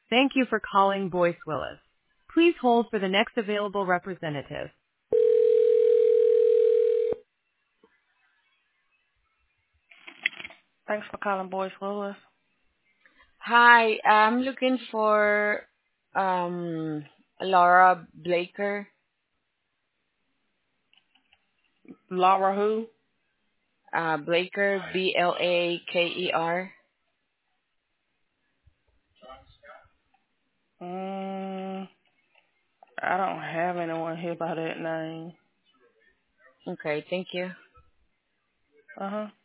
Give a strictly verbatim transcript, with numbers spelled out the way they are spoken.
Thank you for calling Boyce Willis. Please hold for the next available representative. Thanks for calling Boyce Willis. Hi, I'm looking for um Laura Blaker. Laura who? Uh Blaker, B L A K E R. Mm, I don't have anyone here by that name. Okay, thank you. Uh-huh.